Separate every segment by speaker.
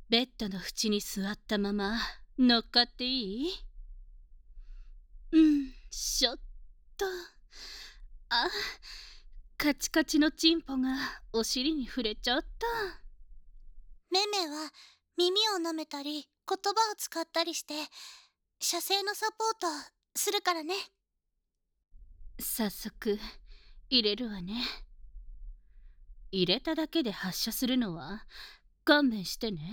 Speaker 1: ベッドの縁に座ったまま乗っかっていい？しょっと。あ、カチカチのチンポがお尻に触れちゃった。
Speaker 2: めめは耳を舐めたり言葉を使ったりして射精のサポートするからね。
Speaker 1: 早速入れるわね。入れただけで発射するのは勘弁してね。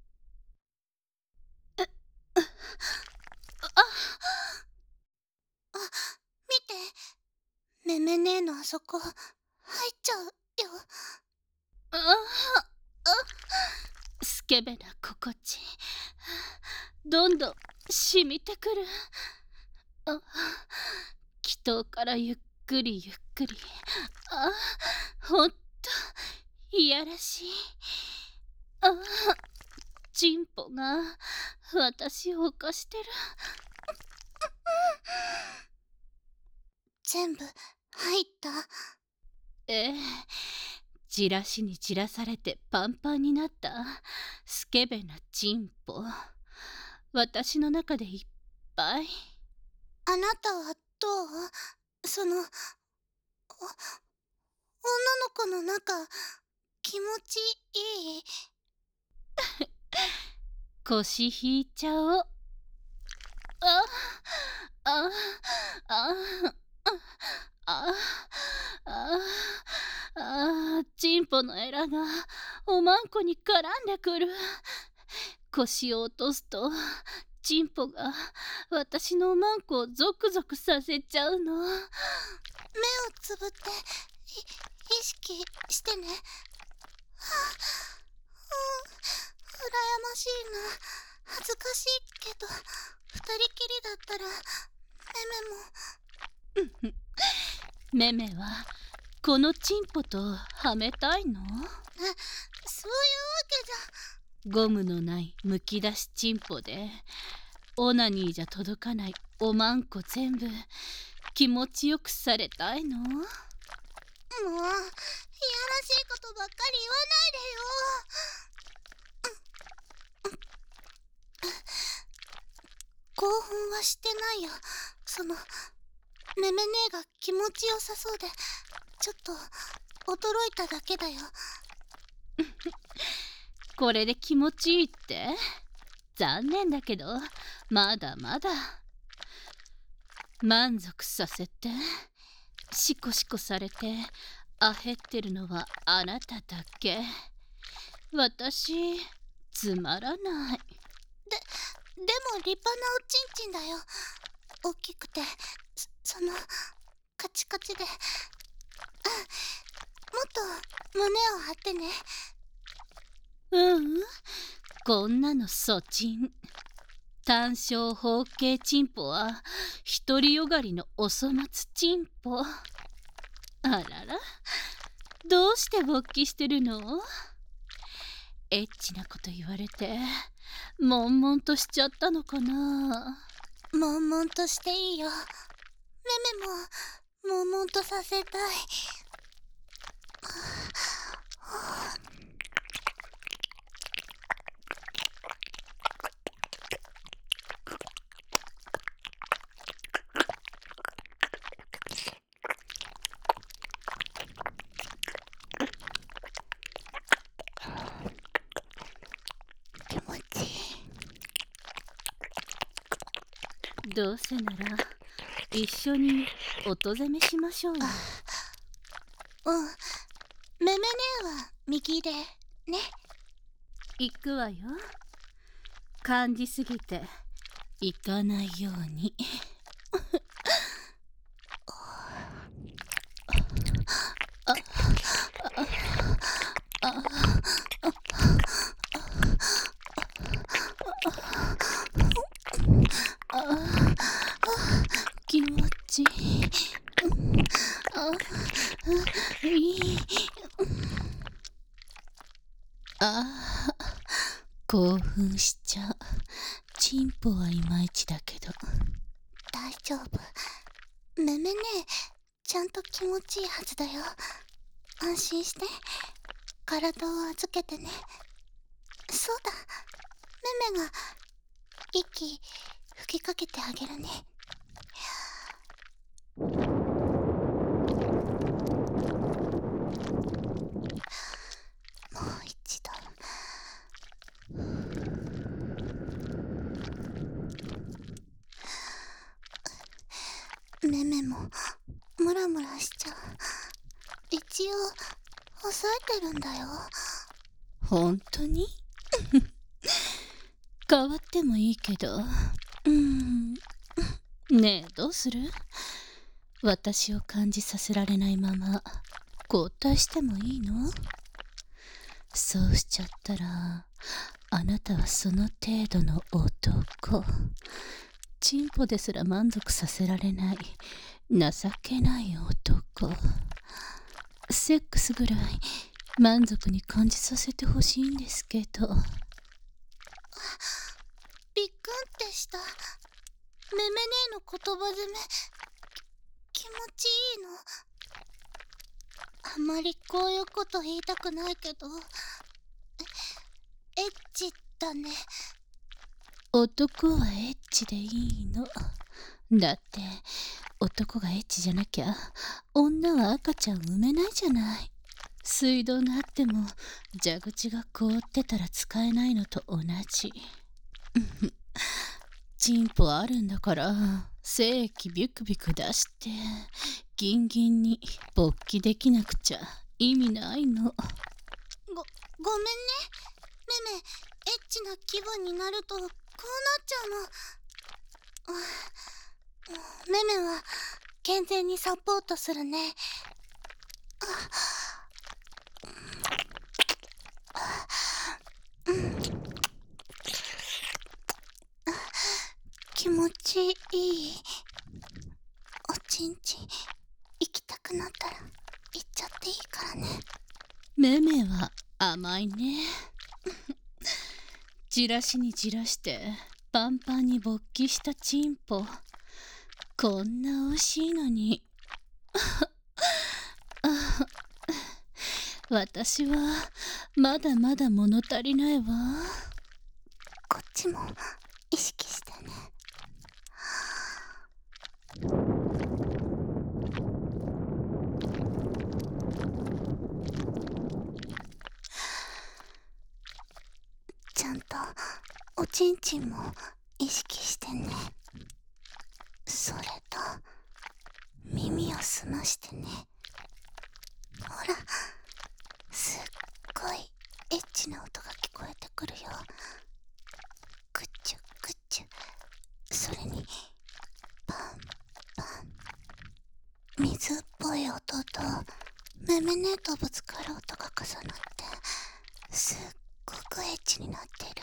Speaker 2: あ、見て、めめねえのあそこ入っちゃうよ。
Speaker 1: スケベな心地、どんどん染みてくる。気筒からゆっくりゆっくり。ほんといやらしい。チンポが私を犯してる。
Speaker 2: 全部入った？
Speaker 1: ええ、じらしにじらされてパンパンになったスケベなチンポ。私の中でいっぱい。
Speaker 2: あなたはどう？その女の子の中気持ちいい？
Speaker 1: 腰引いちゃおう。あああああチンポのエラがおまんこに絡んでくる。腰を落とすとチンポが私のおまんこをゾクゾクさせちゃうの。
Speaker 2: 目をつぶって意識してね。羨ましいな。恥ずかしいけど二人きりだったら
Speaker 1: メメはこのチンポとはめたいの？
Speaker 2: そういうわけ
Speaker 1: ゴムのないむき出しチンポでオナニーじゃ届かないおまんこ全部気持ちよくされたいの？
Speaker 2: じゃ。もういやらしいことばっかり言わないでよ。興奮はしてないよ。そのめめねえが気持ちよさそうでちょっと驚いただけだよ。
Speaker 1: これで気持ちいいって？残念だけどまだまだ。満足させて。シコシコされてあへってるのはあなただけ。私つまらない。
Speaker 2: でも立派なおちんちんだよ。大きくてそのカチカチで。もっと胸を張ってね。
Speaker 1: こんなのそちん。単小方形チンポは独りよがりのお粗末チンポ。あらら、どうして勃起してるの？エッチなこと言われて悶々としちゃったのかな。
Speaker 2: 悶々としていいよ。めめも悶々とさせたい。気持ちいい。
Speaker 1: どうせなら一緒に音攻めしましょうよ。
Speaker 2: めめねえは右でね。
Speaker 1: 行くわよ。感じすぎて行かないように。気持ちいい。興奮しちゃう。チンポはいまいちだけど。
Speaker 2: 大丈夫。めめねえちゃんと気持ちいいはずだよ。安心して体を預けてね。 そうだ、めめが息吹きかけてあげるね。もう一度。めめもムラムラしちゃう。一応抑えてるんだよ。
Speaker 1: 本当に変わってもいいけど。ねえ、どうする？私を感じさせられないまま交代してもいいの？そうしちゃったらあなたはその程度の男。チンポですら満足させられない情けない男。セックスぐらい満足に感じさせてほしいんですけど。
Speaker 2: びっくんってした。めめねえの言葉攻め気持ちいいの。あまりこういうこと言いたくないけど、エッチだね。
Speaker 1: 男はエッチでいいの。だって男がエッチじゃなきゃ女は赤ちゃん産めないじゃない。水道があっても蛇口が凍ってたら使えないのと同じ。チンポあるんだから精液ビュクビュク出してギンギンに勃起できなくちゃ意味ないの。
Speaker 2: ごめんね。めめ、エッチな気分になるとこうなっちゃうの。めめは健全にサポートするね。気持ちいい。おちんちん行きたくなったら行っちゃっていいからね。
Speaker 1: めめは甘いね。じらしにじらしてパンパンに勃起したチンポ、こんな美味しいのに。私はまだまだ物足りないわ。
Speaker 2: こっちも意識してね。ちゃんとおちんちんも意識してね。それと耳を澄ましてね。ほら、すっごいエッチな音が聞こえてくるよ。グッチュグッチュ、それにパンパン、水っぽい音とめめねえとぶつかる音が重なってすっごくエッチになってる。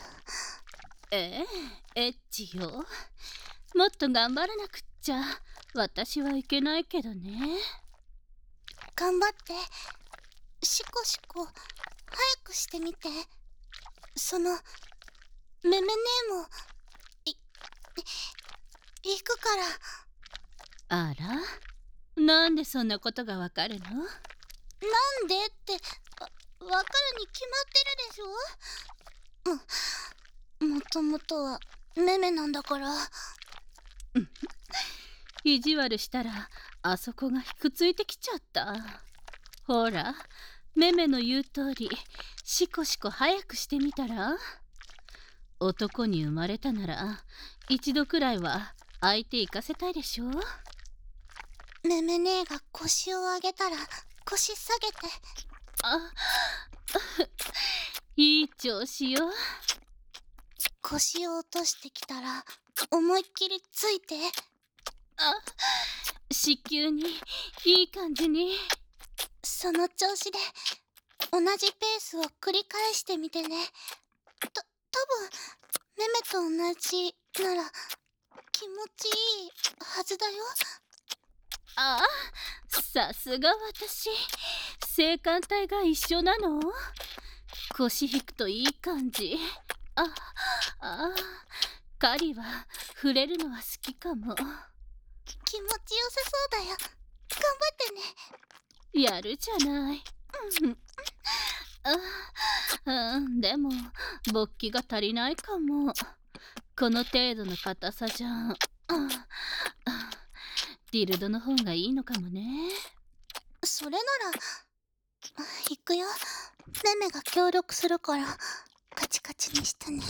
Speaker 1: エッチよ。もっと頑張らなくっちゃ私はいけないけどね。
Speaker 2: 頑張って。シコシコ早くしてみて。そのめめねえも行くから。
Speaker 1: あら、なんでそんなことがわかるの？
Speaker 2: なんでってわかるに決まってるでしょ。もともとはめめなんだから。
Speaker 1: 意地悪したらあそこがひくついてきちゃった。ほら、めめの言う通りシコシコ早くしてみたら。男に生まれたなら一度くらいは相手行かせたいでしょ。
Speaker 2: めめねえが腰を上げたら腰下げて。
Speaker 1: いい調子よ。
Speaker 2: 腰を落としてきたら思いっきりついて。
Speaker 1: 子宮にいい感じに。
Speaker 2: その調子で同じペースを繰り返してみてね。多分めめと同じなら気持ちいいはずだよ。
Speaker 1: さすが私、性感帯が一緒なの？腰引くといい感じ。カリは触れるのは好きかも。
Speaker 2: 気持ちよさそうだよ。頑張ってね。
Speaker 1: やるじゃない。 でも勃起が足りないかも。この程度の硬さじゃディルドの方がいいのかもね。
Speaker 2: それなら行くよ。メメが協力するからカチカチにしてね。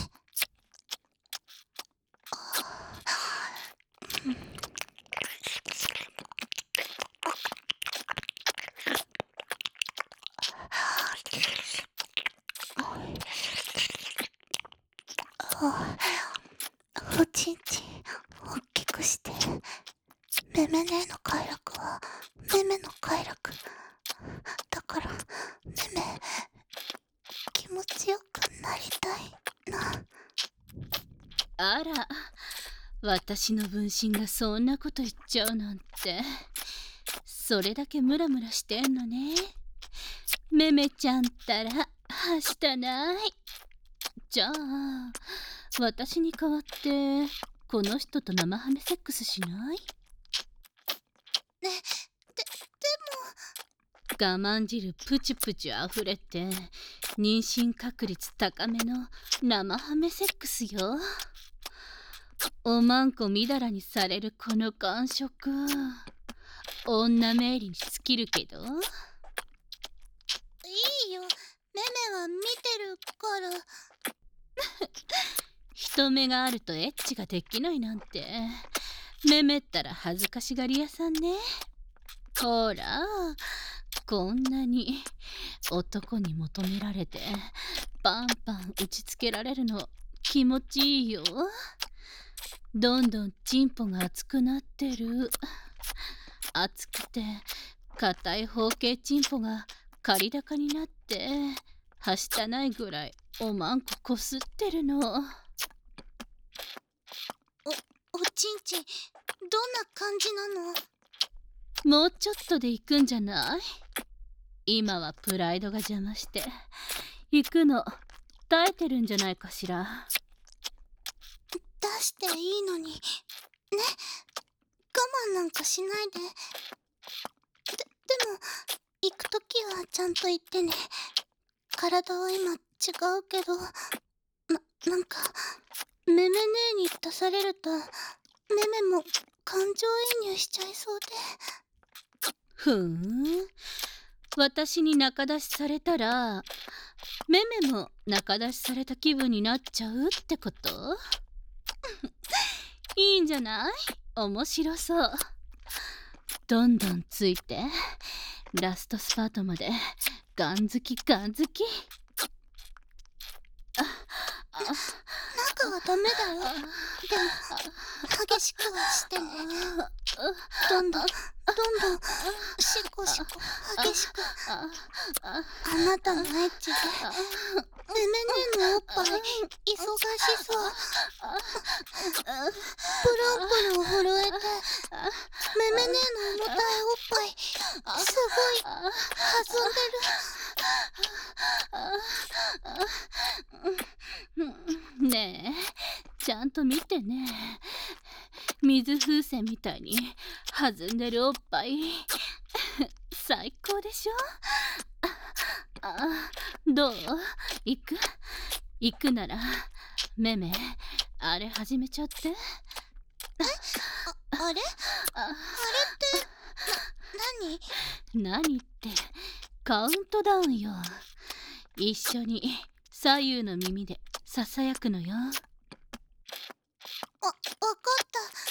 Speaker 2: おちんちん大きくして。メメ姉の快楽はメメの快楽だから、メメ気持ちよくなりたいな。
Speaker 1: あら、私の分身がそんなこと言っちゃうなんて。それだけムラムラしてんのね。メメちゃんったらはしたない。じゃあ私に代わってこの人と生ハメセックスしない？
Speaker 2: でも
Speaker 1: 我慢汁プチプチあふれて妊娠確率高めの生ハメセックスよ。おまんこみだらにされるこの感触、女命理に尽きるけど。
Speaker 2: いいよ、メメは見てるから。
Speaker 1: 人目があるとエッチができないなんて、メメったら恥ずかしがり屋さんね。ほら、こんなに男に求められてパンパン打ちつけられるの気持ちいいよ。どんどんチンポが熱くなってる。熱くて硬い方形チンポが借り高になってはしたないぐらいおまんここすってるの。
Speaker 2: おちんちんどんな感じなの？
Speaker 1: もうちょっとで行くんじゃない？今はプライドが邪魔して行くの耐えてるんじゃないかしら。
Speaker 2: 出していいのにね。我慢なんかしないで。でも行くときはちゃんと言ってね。体は今違うけど、なんかメメ姉に出されるとメメも感情移入しちゃいそうで。
Speaker 1: 私に仲出しされたらメメも仲出しされた気分になっちゃうってこと？いいんじゃない？面白そう。どんどんついてラストスパートまでガン好きガン好き。
Speaker 2: 中はダメだよ。でも激しくはしてね。どんどんシコシコ激しく。あなたのエッチでメメ姉のおっぱい忙しそう。プルンプルン震えてメメ姉の重たいおっぱいすごい弾んで
Speaker 1: る。ねえ、ちゃんと見てね。水風船みたいに弾んでるおっぱい最高でしょ。どう？行くならメメあれ始めちゃって。
Speaker 2: あれって
Speaker 1: 何ってカウントダウンよ。一緒に左右の耳でささやくのよ。
Speaker 2: わかった。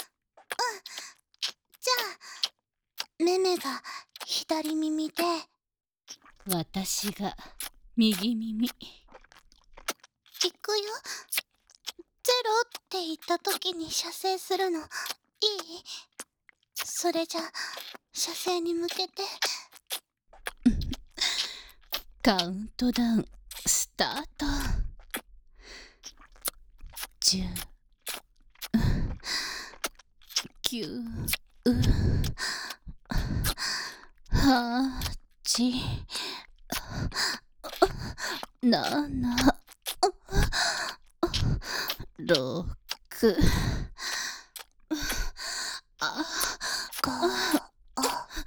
Speaker 2: じゃあメメが左耳で
Speaker 1: 私が右耳。
Speaker 2: 行くよ。ゼロって言った時に射精するのいい？それじゃ射精に向けて
Speaker 1: カウントダウンスタート。10、9、8、7、6、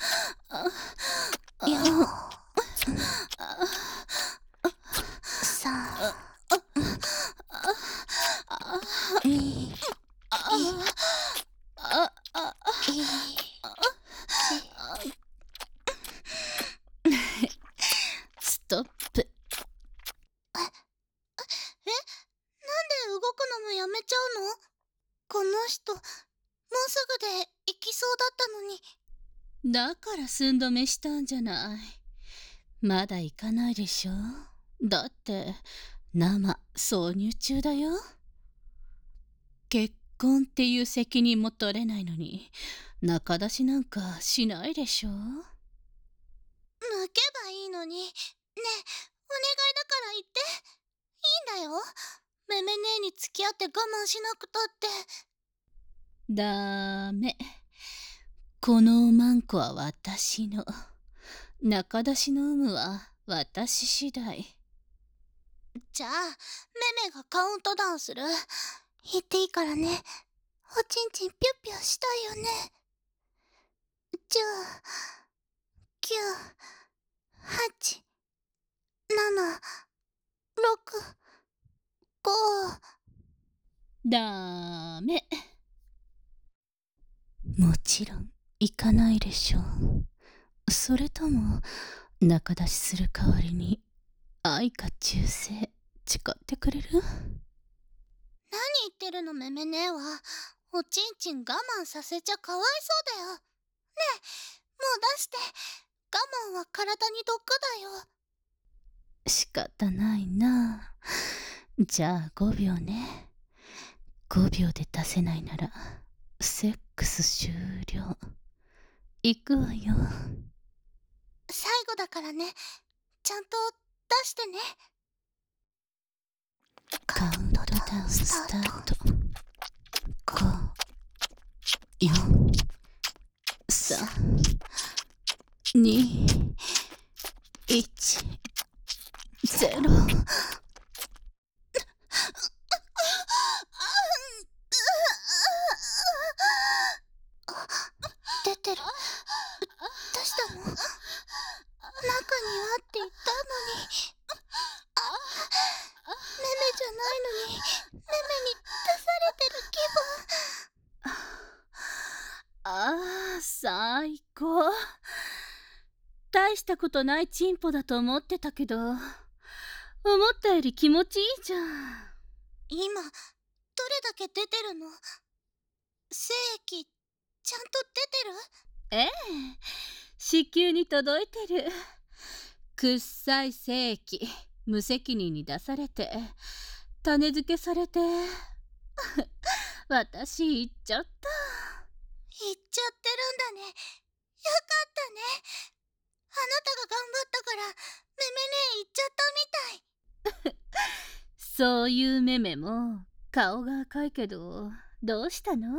Speaker 2: 4、3、 くのもやめちゃうの？この人、もうすぐで行きそうだったのに。
Speaker 1: だから寸止めしたんじゃない。まだ行かないでしょ。だって生挿入中だよ。結婚っていう責任も取れないのに仲出しなんかしないでしょ。
Speaker 2: 抜けばいいのに。ねえ、お願いだから言って。いいんだよ。めめ姉に付き合って我慢しなくたって。
Speaker 1: ダメ。このおまんこは私の。仲出しの有無は私次第。
Speaker 2: じゃあ、めめがカウントダウンする。言っていいからね。おちんちんぴゅっぴゅしたいよね。10、9、8、7、6、5。
Speaker 1: ダメ。もちろん行かないでしょう。それとも仲出しする代わりに愛か忠誠誓ってくれる？
Speaker 2: 何言ってるのめめ姉は。おちんちん我慢させちゃかわいそうだよ。ねえ、もう出して。我慢は体に毒だよ。
Speaker 1: 仕方ないな。じゃあ5秒ね。5秒で出せないならセックス終了。行くわよ。
Speaker 2: 最後だからね。ちゃんと出してね。
Speaker 1: カウントダウンスタート。5、4、3、2、1、0。
Speaker 2: 出てる。どうしたの？中にはって言ったのに。めめじゃないのに、めめに出されてる気分。
Speaker 1: ああ、最高。大したことないチンポだと思ってたけど、思ったより気持ちいいじゃん。
Speaker 2: 今、どれだけ出てるの？精液、ちゃんと出てる？
Speaker 1: ええ、子宮に届いてる。くっさい精液、無責任に出されて、種付けされて、私行っちゃった。
Speaker 2: 言っちゃってるんだね。よかったね。あなたが頑張ったから、めめね行っちゃったみたい。
Speaker 1: そういうメメも顔が赤いけど、どうしたの？
Speaker 2: めめ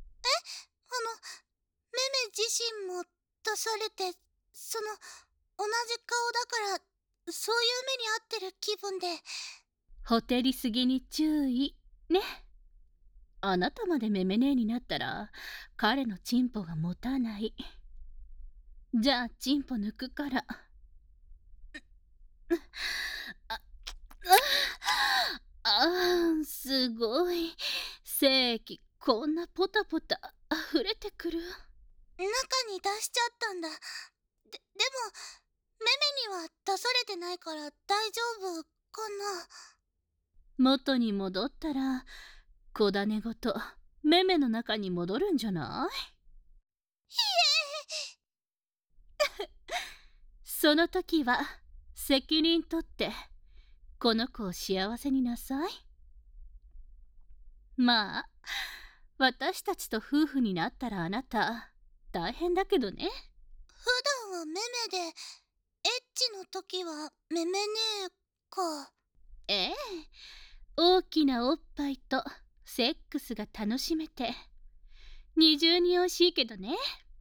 Speaker 2: 自身も出されて、同じ顔だから、そういう目に遭ってる気分で。
Speaker 1: ほてりすぎに注意ね。あなたまでメメ姉になったら彼のチンポが持たない。じゃあチンポ抜くから。すごい。精液こんなポタポタ溢れてくる。
Speaker 2: 中に出しちゃったんだ。でもめめには出されてないから大丈夫かな。
Speaker 1: 元に戻ったら子種ごとメメの中に戻るんじゃない？その時は責任取ってこの子を幸せになさい。まあ私たちと夫婦になったらあなた大変だけどね。
Speaker 2: 普段はめめで、エッチの時はめめねか。
Speaker 1: ええ、大きなおっぱいとセックスが楽しめて二重に美味しいけどね。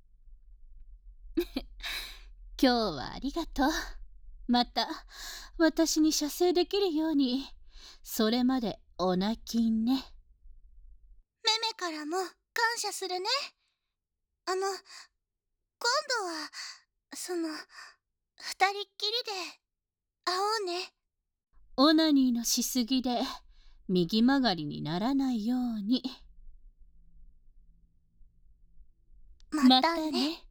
Speaker 1: 今日はありがとう。また私に射精できるように。それまでお泣きね。
Speaker 2: めめからも感謝するね。今度は二人っきりで会おうね。
Speaker 1: オナニーのしすぎで右曲がりにならないように。
Speaker 2: またね。